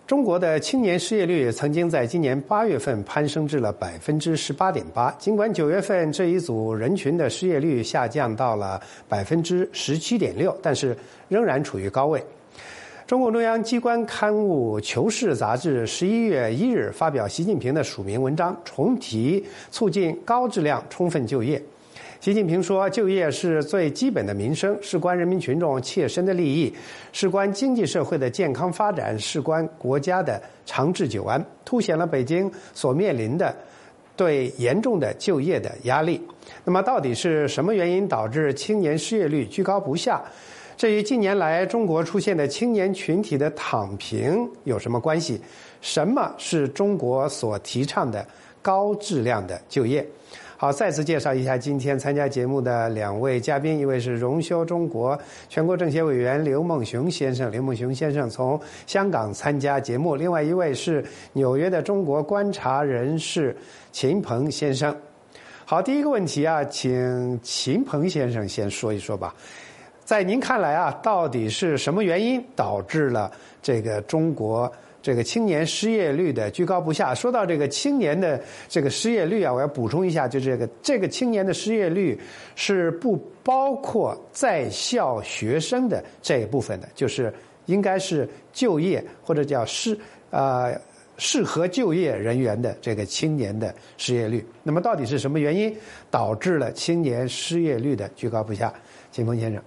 中国的青年失业率曾经在今年8月份攀升至了18.8%，尽管9月份这一组人群的失业率下降到了17.6%，但是仍然处于高位。中共中央机关刊物《求是》杂志11月1日发表习近平的署名文章，重提促进高质量充分就业。习近平说，就业是最基本的民生，事关人民群众切身的利益，事关经济社会的健康发展，事关国家的长治久安，凸显了北京所面临的对严重的就业的压力。那么到底是什么原因导致青年失业率居高不下？这与近年来中国出现的青年群体的躺平有什么关系？什么是中国所提倡的高质量的就业？好，再次介绍一下今天参加节目的两位嘉宾，一位是荣休中国全国政协委员刘梦熊先生，刘梦熊先生从香港参加节目；另外一位是纽约的中国观察人士秦鹏先生。好，第一个问题啊，请秦鹏先生先说一说吧。在您看来啊，到底是什么原因导致了这个中国这个青年失业率的居高不下？说到这个青年的这个失业率啊，我要补充一下，就这个青年的失业率是不包括在校学生的这一部分的，就是应该是就业或者叫适合就业人员的这个青年的失业率。那么到底是什么原因导致了青年失业率的居高不下？秦鹏先生。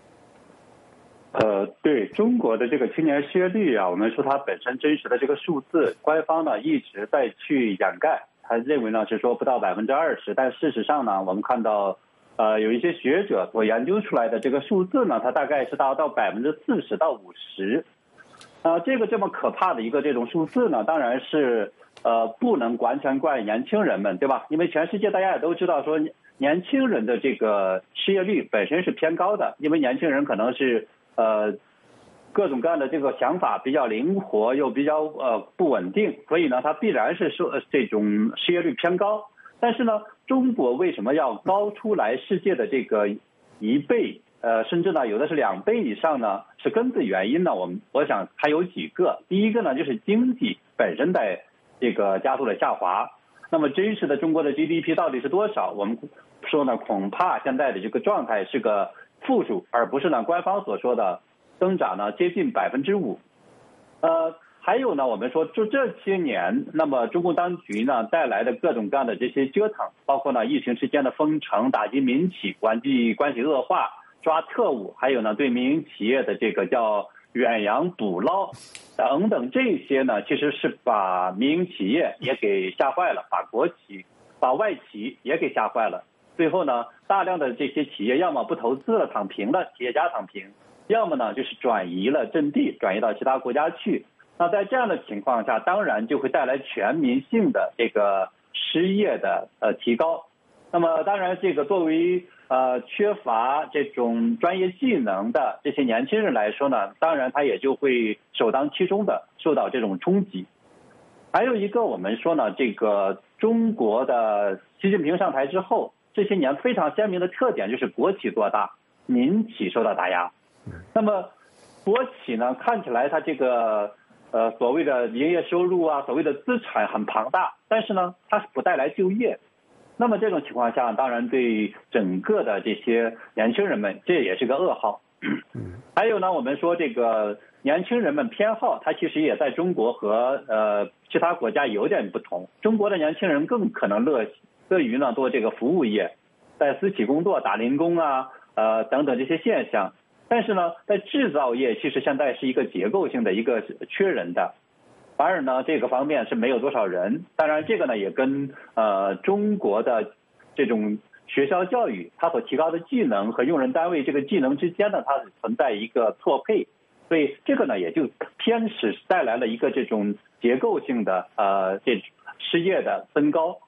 对中国的这个青年失业率啊，我们说它本身真实的这个数字，官方呢一直在去掩盖，他认为呢是说不到20%，但事实上呢，我们看到有一些学者所研究出来的这个数字呢，它大概是达到40%到50%。这个这么可怕的一个这种数字呢，当然是不能完全怪年轻人们，对吧？因为全世界大家也都知道说，年轻人的这个失业率本身是偏高的，因为年轻人可能是各种各样的这个想法比较灵活又比较不稳定，所以呢它必然是说这种失业率偏高。但是呢，中国为什么要高出来世界的这个1倍甚至呢有的是2倍以上呢？是根本原因呢，我想它有几个。第一个呢，就是经济本身在这个加速的下滑。那么真实的中国的 GDP 到底是多少？我们说呢，恐怕现在的这个状态是个负数，而不是呢官方所说的增长呢接近5%。还有呢，我们说就这些年，那么中共当局呢带来的各种各样的这些折腾，包括呢疫情期间的封城、打击民企、国际关系恶化、抓特务，还有呢对民营企业的这个叫远洋捕捞等等，这些呢其实是把民营企业也给吓坏了，把外企也给吓坏了。最后呢，大量的这些企业要么不投资了躺平了，企业家躺平，要么呢就是转移了阵地，转移到其他国家去。那在这样的情况下，当然就会带来全民性的这个失业的提高。那么当然这个作为缺乏这种专业技能的这些年轻人来说呢，当然他也就会首当其冲的受到这种冲击。还有一个我们说呢，这个中国的习近平上台之后，这些年非常鲜明的特点就是国企做大，民企受到打压。那么国企呢，看起来它这个所谓的营业收入啊，所谓的资产很庞大，但是呢它是不带来就业。那么这种情况下，当然对整个的这些年轻人们，这也是个噩耗。还有呢，我们说这个年轻人们偏好，它其实也在中国和其他国家有点不同。中国的年轻人更可能乐于呢做这个服务业，在私企工作、打零工啊等等这些现象。但是呢，在制造业其实现在是一个结构性的一个缺人的，反而呢这个方面是没有多少人。当然这个呢也跟中国的这种学校教育它所提高的技能和用人单位这个技能之间呢，它存在一个错配，所以这个呢也就偏使带来了一个这种结构性的这失业的增高。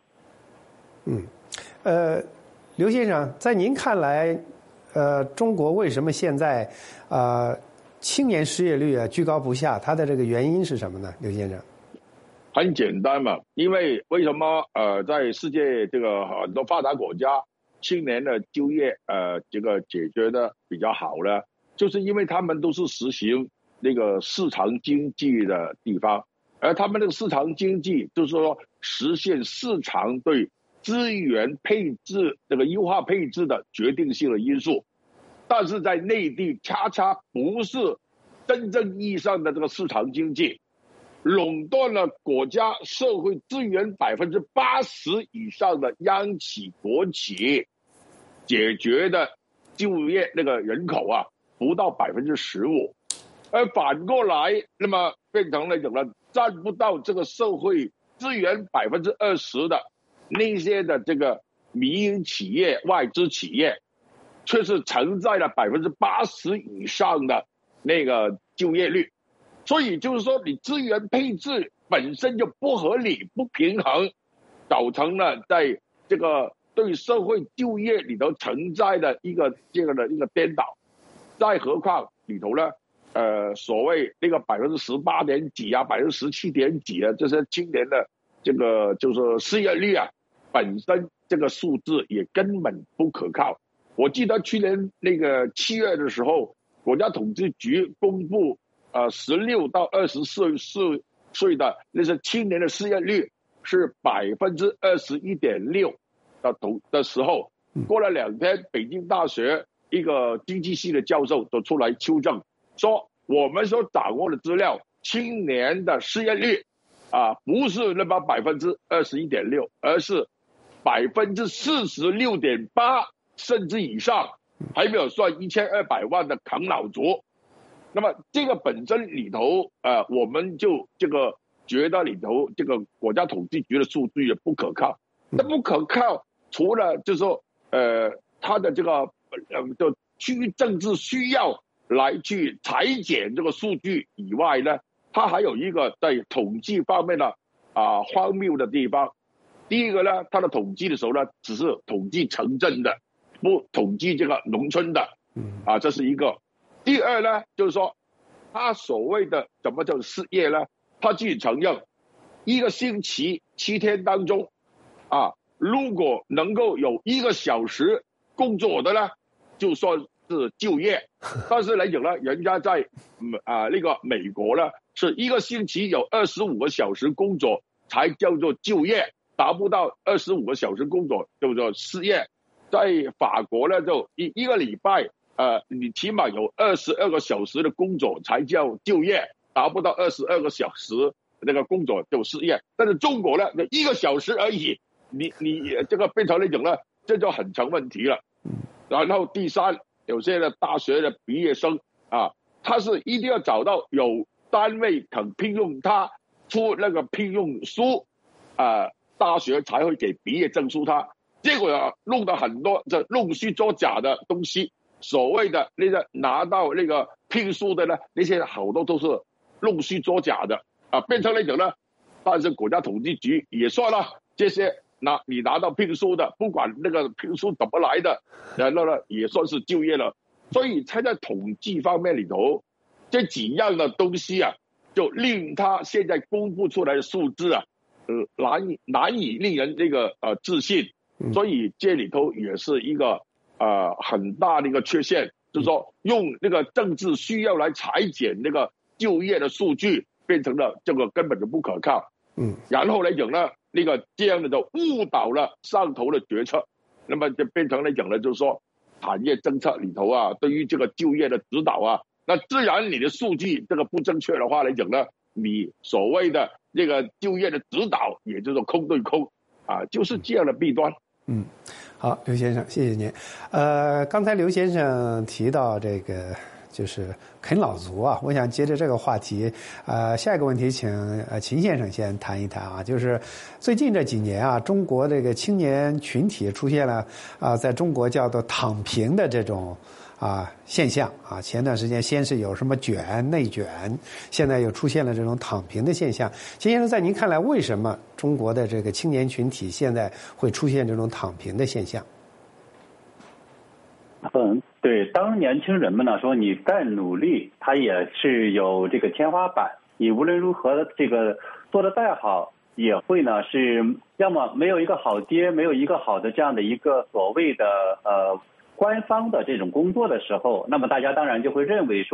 刘先生，在您看来中国为什么现在青年失业率居高不下？它的这个原因是什么呢？刘先生， 很简单嘛，因为为什么在世界这个很多发达国家青年的就业这个解决的比较好呢？就是因为他们都是实行那个市场经济的地方，而他们这个市场经济就是说实现市场对资源配置这个优化配置的决定性的因素，但是在内地恰恰不是真正意义上的这个市场经济，垄断了国家社会资源80%以上的央企国企，解决的就业那个人口啊不到15%，而反过来，那么变成了占不到这个社会资源20%的那些的这个民营企业、外资企业，却是承载了80%以上的那个就业率。所以就是说，你资源配置本身就不合理、不平衡，造成了在这个对社会就业里头承载的一个颠倒。再何况里头呢，所谓那个18点几啊，17点几啊，这些青年的这个就是失业率啊，本身这个数字也根本不可靠。我记得去年那个7月的时候，国家统计局公布16到24岁的那些青年的失业率是21.6%的时候，过了2天，北京大学一个经济系的教授就出来纠正，说我们所掌握的资料，青年的失业率不是那么21.6%，而是46.8%甚至以上，还没有算1200万的啃老族。那么这个本身里头，我们就这个觉得里头这个国家统计局的数据也不可靠。那不可靠，除了就是说，它的这个就区域政治需要来去裁剪这个数据以外呢，它还有一个在统计方面的荒谬的地方。第一个呢，它的统计的时候呢，只是统计城镇的，不统计这个农村的，这是一个。第二呢，就是说，他所谓的怎么叫失业呢？他自己承认，一个星期7天当中，如果能够有1个小时工作的呢，就算是就业。但是来讲呢，人家在那个美国呢，是1个星期有25个小时工作才叫做就业，达不到25个小时工作叫做失业。在法国呢，就一个礼拜。你起码有22个小时的工作才叫就业，达不到22个小时那个工作就失业。但是中国呢，1个小时而已，你这个变成那种呢，这就很成问题了。然后第三，有些的大学的毕业生他是一定要找到有单位肯聘用他，出那个聘用书，大学才会给毕业证书他。结果弄到很多这弄虚作假的东西。所谓的那个拿到那个聘书的呢，那些好多都是弄虚作假的变成那种呢。但是国家统计局也说了，这些你拿到聘书的，不管那个聘书怎么来的，然后呢也算是就业了。所以才在统计方面里头，这几样的东西就令他现在公布出来的数字难以令人这个置信。所以这里头也是一个很大的一个缺陷，就是说用那个政治需要来裁剪那个就业的数据，变成了这个根本就不可靠。然后来讲呢，那个这样的就误导了上头的决策，那么就变成来讲呢，就是说产业政策里头对于这个就业的指导那自然你的数据这个不正确的话来讲呢，你所谓的这个就业的指导也就是空对空就是这样的弊端。 好，刘先生，谢谢您。刚才刘先生提到这个就是啃老族我想接着这个话题，下一个问题请秦先生先谈一谈就是最近这几年中国这个青年群体出现了在中国叫做躺平的这种现象前段时间先是有什么内卷，现在又出现了这种躺平的现象。秦先生，在您看来，为什么中国的这个青年群体现在会出现这种躺平的现象？ 对，当年轻人们呢说你再努力，他也是有这个天花板，你无论如何这个做得再好，也会呢是要么没有一个好爹，没有一个好的这样的一个所谓的官方的这种工作的时候，那么大家当然就会认为说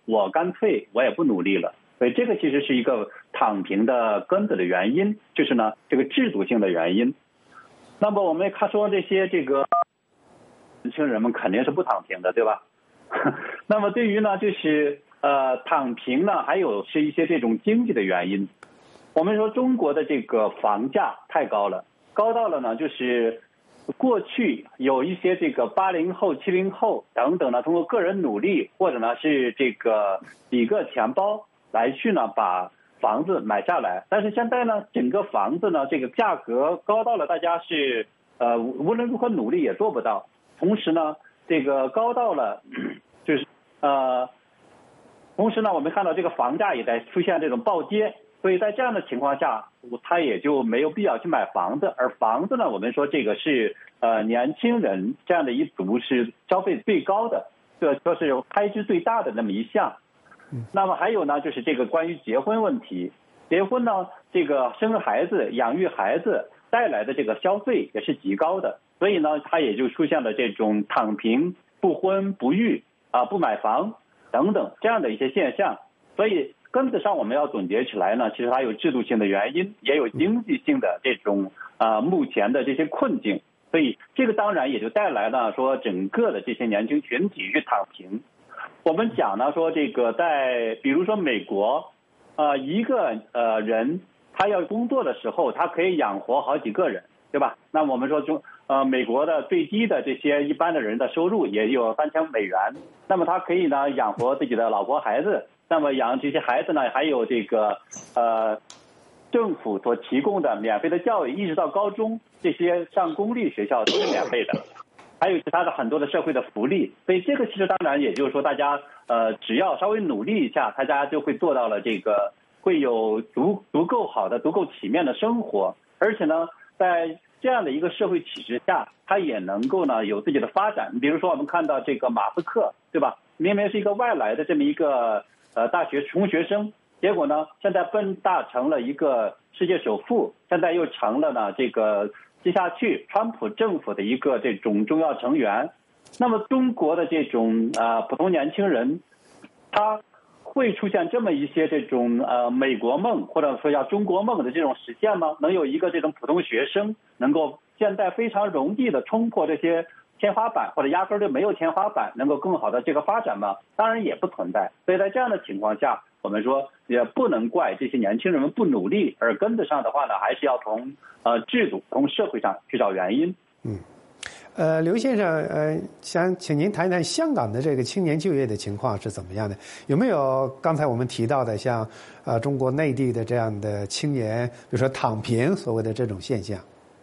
我干脆我也不努力了。所以这个其实是一个躺平的根本的原因，就是呢这个制度性的原因。那么我们看说这些这个年轻人们肯定是不躺平的，对吧？那么对于呢就是躺平呢，还有是一些这种经济的原因。我们说中国的这个房价太高了，高到了呢就是过去有一些这个80后、70后等等呢，通过个人努力或者呢是这个几个钱包来去呢把房子买下来。但是现在呢，整个房子呢这个价格高到了大家是无论如何努力也做不到。同时呢，这个高到了就是同时呢，我们看到这个房价也在出现这种暴跌。所以在这样的情况下，他也就没有必要去买房子。而房子呢，我们说这个是年轻人这样的一族是消费最高的，这说是开支最大的那么一项。那么还有呢，就是这个关于结婚问题，结婚呢，这个生孩子、养育孩子带来的这个消费也是极高的，所以呢，它也就出现了这种躺平、不婚不育不买房等等这样的一些现象。所以根子上我们要总结起来呢，其实它有制度性的原因，也有经济性的这种目前的这些困境。所以这个当然也就带来了说整个的这些年轻群体去躺平。我们讲呢说这个在比如说美国一个人他要工作的时候，他可以养活好几个人，对吧？那我们说美国的最低的这些一般的人的收入也有$3000，那么他可以呢养活自己的老婆孩子。那么养这些孩子呢，还有这个政府所提供的免费的教育，一直到高中，这些上公立学校都是免费的，还有其他的很多的社会的福利。所以这个其实当然也就是说，大家只要稍微努力一下，大家就会做到了这个会有足够好的、足够体面的生活，而且呢，在这样的一个社会体制下，他也能够呢有自己的发展。比如说我们看到这个马斯克，对吧？明明是一个外来的这么一个大学穷学生，结果呢现在奔大成了一个世界首富，现在又成了呢这个接下去川普政府的一个这种重要成员。那么中国的这种普通年轻人，他会出现这么一些这种美国梦或者说叫中国梦的这种实现吗？能有一个这种普通学生能够现在非常容易的冲破这些天花板，或者压根就没有天花板，能够更好的这个发展吗？当然也不存在。所以在这样的情况下，我们说也不能怪这些年轻人们不努力，而根子上的话呢，还是要从制度、从社会上去找原因。 刘先生，想请您谈一谈香港的这个青年就业的情况是怎么样的？有没有刚才我们提到的像中国内地的这样的青年，比如说躺平所谓的这种现象？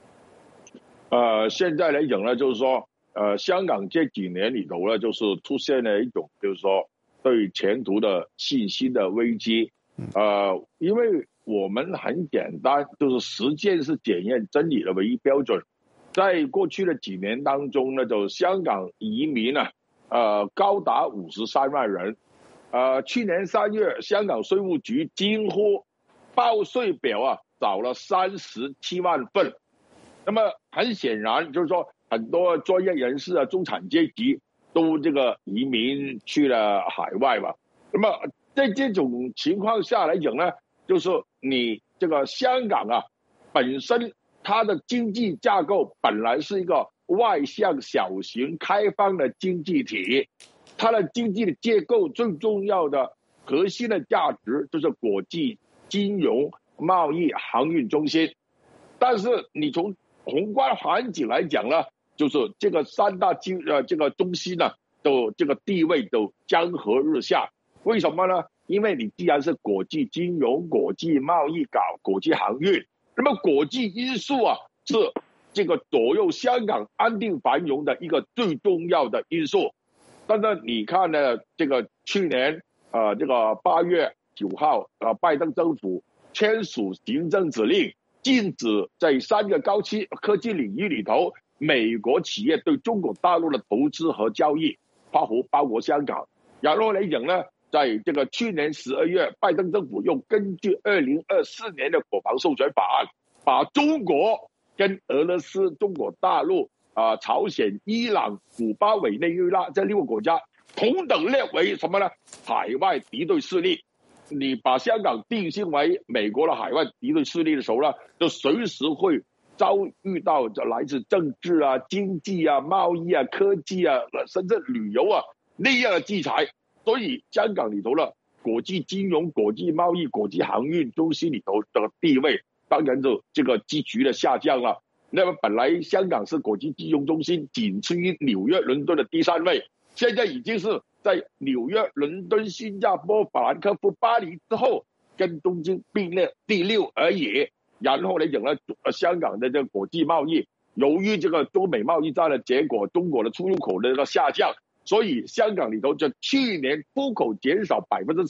现在来讲呢，就是说，香港这几年里头呢，就是出现了一种，就是说对前途的信心的危机。因为我们很简单，就是实践是检验真理的唯一标准。在过去的几年当中呢，就香港移民呢，高达53万人。去年3月，香港税务局惊呼报税表找了37万份。那么很显然，就是说很多专业人士中产阶级都这个移民去了海外吧。那么在这种情况下来讲呢，就是你这个香港本身它的经济架构本来是一个外向小型开放的经济体，它的经济的结构最重要的核心的价值就是国际金融、贸易、航运中心。但是你从宏观环境来讲呢，就是这个三大这个中心呢，都这个地位都江河日下。为什么呢？因为你既然是国际金融、国际贸易搞国际航运，那么国际因素是这个左右香港安定繁荣的一个最重要的因素。但是你看呢，这个去年这个8月9号拜登政府签署行政指令，禁止在3个高科技领域里头美国企业对中国大陆的投资和交易，包括香港。然后来讲呢，在这个去年12月，拜登政府又根据2024年的国防授权法案，把中国跟俄罗斯、中国大陆、朝鲜、伊朗、古巴、委内瑞拉这6个国家同等列为什么呢？海外敌对势力。你把香港定性为美国的海外敌对势力的时候呢，就随时会遭遇到来自政治啊、经济啊、贸易啊、科技啊，甚至旅游啊那样的制裁。所以香港里头呢，国际金融、国际贸易、国际航运中心里头的地位，当然就这个急剧的下降了。那么本来香港是国际金融中心，仅次于纽约、伦敦的第3位，现在已经是在纽约、伦敦、新加坡、法兰克福、巴黎之后，跟东京并列第6而已。然后来讲呢，香港的这个国际贸易，由于这个中美贸易战的结果，中国的出入口的这个下降，所以香港里头就去年出口减少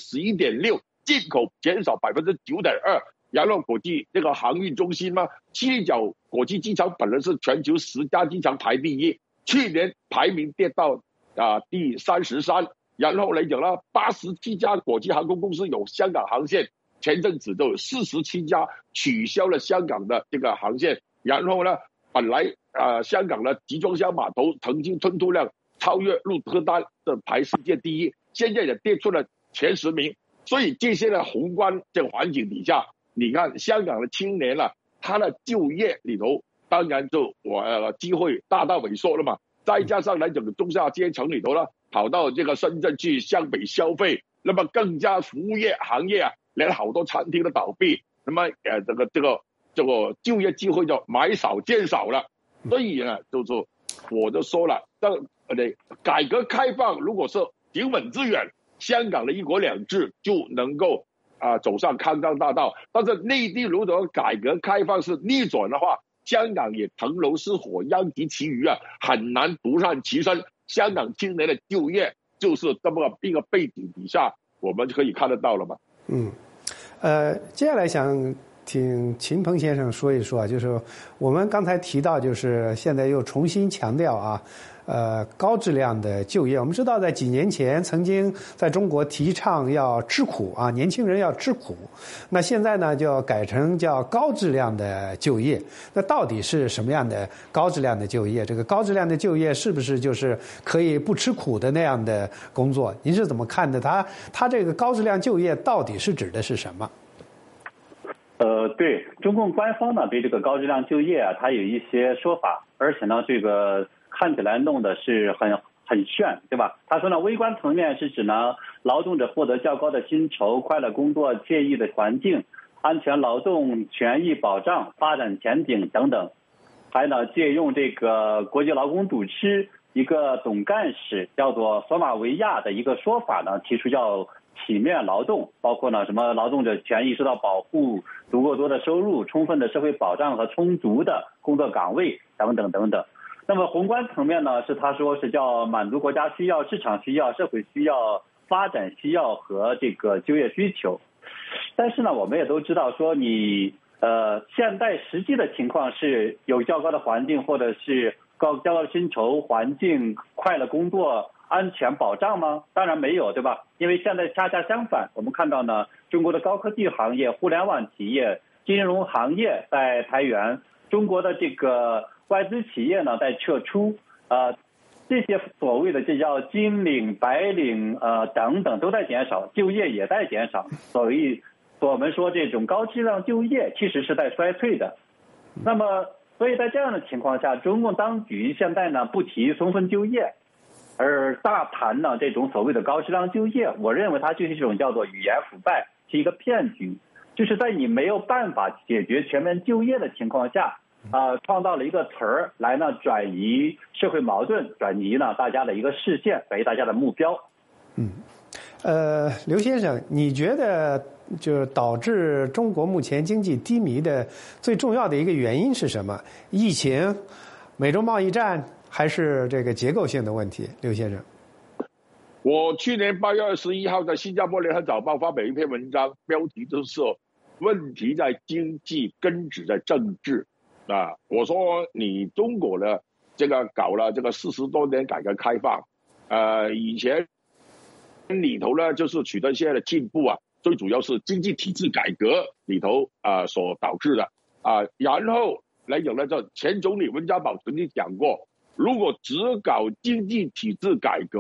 11.6%，进口减少9.2%。然后国际这个航运中心嘛，七角国际机场本来是全球10家机场排第1，去年排名跌到第33。然后来讲呢，87家国际航空公司有香港航线，前阵子都有47家取消了香港的这个航线。然后呢，本来香港的集装箱码头曾经吞吐量超越鹿特丹的排世界第1，现在也跌出了前10名。所以这些的宏观这个环境底下，你看香港的青年了，他的就业里头当然就机会大大萎缩了嘛。再加上来整个中下阶层里头呢，跑到这个深圳去湘北消费，那么更加服务业行业啊，连好多餐厅都倒闭，那么这个就业机会就买少见少了。所以呢，就是我就说了，改革开放如果是行稳致远，香港的一国两制就能够走上康庄大道。但是内地如果改革开放是逆转的话，香港也腾楼失火，殃及其余啊，很难独善其身。香港青年的就业就是这么一个背景底下，我们可以看得到了嘛。 接下来想请秦鹏先生说一说，就是我们刚才提到，就是现在又重新强调高质量的就业。我们知道，在几年前曾经在中国提倡要吃苦年轻人要吃苦。那现在呢，就要改成叫高质量的就业。那到底是什么样的高质量的就业？这个高质量的就业是不是就是可以不吃苦的那样的工作？您是怎么看的？它这个高质量就业到底是指的是什么？ 对，中共官方呢对这个高质量就业它有一些说法，而且呢这个看起来弄的是很炫，对吧？他说呢，微观层面是指呢劳动者获得较高的薪酬、快乐工作、惬意的环境、安全劳动权益保障、发展前景等等。还呢借用这个国际劳工组织一个总干事叫做索马维亚的一个说法呢，提出叫体面劳动，包括呢什么劳动者权益受到保护、足够多的收入、充分的社会保障和充足的工作岗位等等等等。那么宏观层面呢，是他说是叫满足国家需要、市场需要、社会需要、发展需要和这个就业需求。但是呢，我们也都知道说你现在实际的情况是有较高的环境，或者是较高的薪酬、环境、快乐工作、安全保障吗？当然没有，对吧？因为现在恰恰相反，我们看到呢，中国的高科技行业、互联网企业、金融行业在裁员，中国的这个外资企业呢在撤出，这些所谓的这叫金领、白领等等都在减少，就业也在减少，所以我们说这种高质量就业其实是在衰退的。那么所以在这样的情况下，中共当局现在呢不提充分就业，而大谈呢这种所谓的高质量就业，我认为它就是一种叫做语言腐败，是一个骗局，就是在你没有办法解决全面就业的情况下创造了一个词儿来呢转移社会矛盾，转移呢大家的一个视线，转移大家的目标。 刘先生，你觉得就是导致中国目前经济低迷的最重要的一个原因是什么？疫情、美洲贸易战，还是这个结构性的问题？刘先生， 我去年8月21号在新加坡联合早报发表一篇文章，标题就是问题在经济，根子在政治我说你中国的这个搞了这个40多年改革开放，以前里头呢就是取得一些的进步最主要是经济体制改革里头所导致的然后来讲呢，这前总理温家宝曾经讲过，如果只搞经济体制改革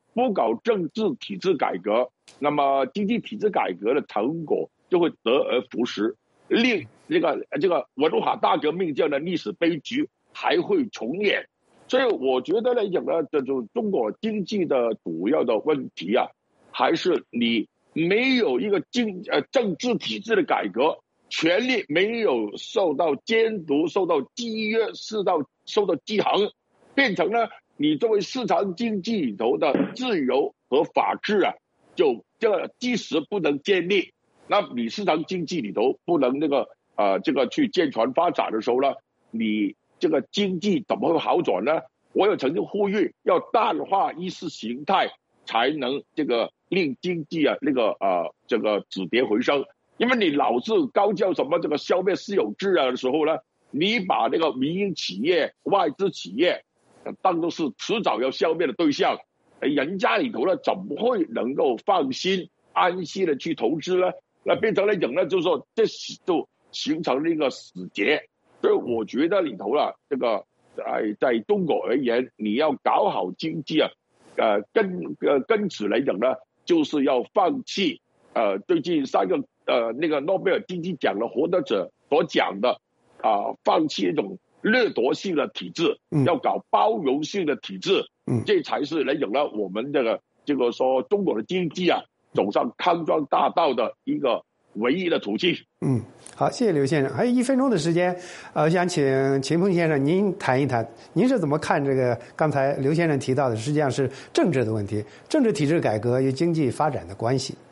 不搞政治体制改革，那么经济体制改革的成果就会得而复失，令这个文化大革命这样的历史悲剧还会重演。所以我觉得来讲呢，这种中国经济的主要的问题啊，还是你没有一个政治体制的改革，权力没有受到监督、受到制约、受到制衡，变成了你作为市场经济里头的自由和法治啊，就这个基石不能建立。那你市场经济里头不能这个去健全发展的时候呢，你这个经济怎么会好转呢？我有曾经呼吁要淡化意识形态，才能这个令经济啊这个止跌回升。因为你老是高叫什么这个消灭私有制啊的时候呢，你把那个民营企业、外资企业当作是迟早要消灭的对象，人家里头呢怎么会能够放心安息的去投资呢？那变成了讲呢，就是说这就形成了一个死结。所以我觉得里头了这个在中国而言，你要搞好经济啊，根子来讲呢，就是要放弃最近3个那个诺贝尔经济奖的获得者所讲的放弃一种掠夺性的体制，要搞包容性的体制，这才是来讲呢我们这个说中国的经济啊走上康庄大道的一个唯一的途径。 好，谢谢刘先生。还有1分钟的时间，想请秦鹏先生您谈一谈，您是怎么看这个刚才刘先生提到的，实际上是政治的问题，政治体制改革与经济发展的关系？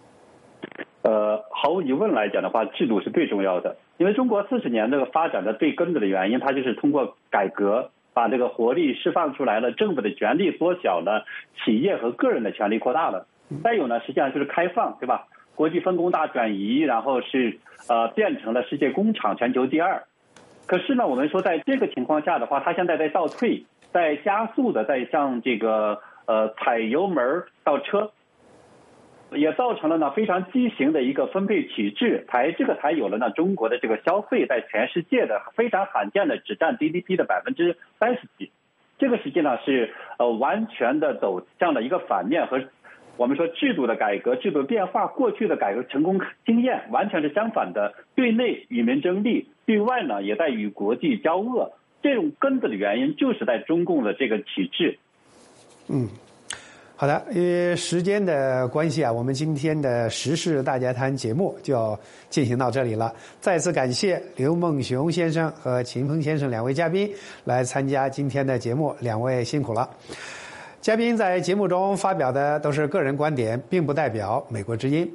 毫无疑问来讲的话，制度是最重要的。因为中国40年这个发展的最根本的原因，它就是通过改革把这个活力释放出来了，政府的权力缩小了，企业和个人的权力扩大了。再有呢，实际上就是开放，对吧？国际分工大转移，然后是变成了世界工厂全球第2。可是呢，我们说在这个情况下的话，它现在在倒退，在加速的在向这个踩油门倒车。也造成了呢非常畸形的一个分配体制，才有了呢中国的这个消费在全世界的非常罕见的只占 GDP 的30%几，这个实际上是完全的走向了一个反面，和我们说制度的改革、制度变化过去的改革成功经验完全是相反的。对内与民争利，对外呢也在与国际交恶，这种根子的原因就是在中共的这个体制。 好的，因为时间的关系啊，我们今天的时事大家谈节目就要进行到这里了。再次感谢刘梦熊先生和秦鹏先生2位嘉宾来参加今天的节目，2位辛苦了。嘉宾在节目中发表的都是个人观点，并不代表美国之音。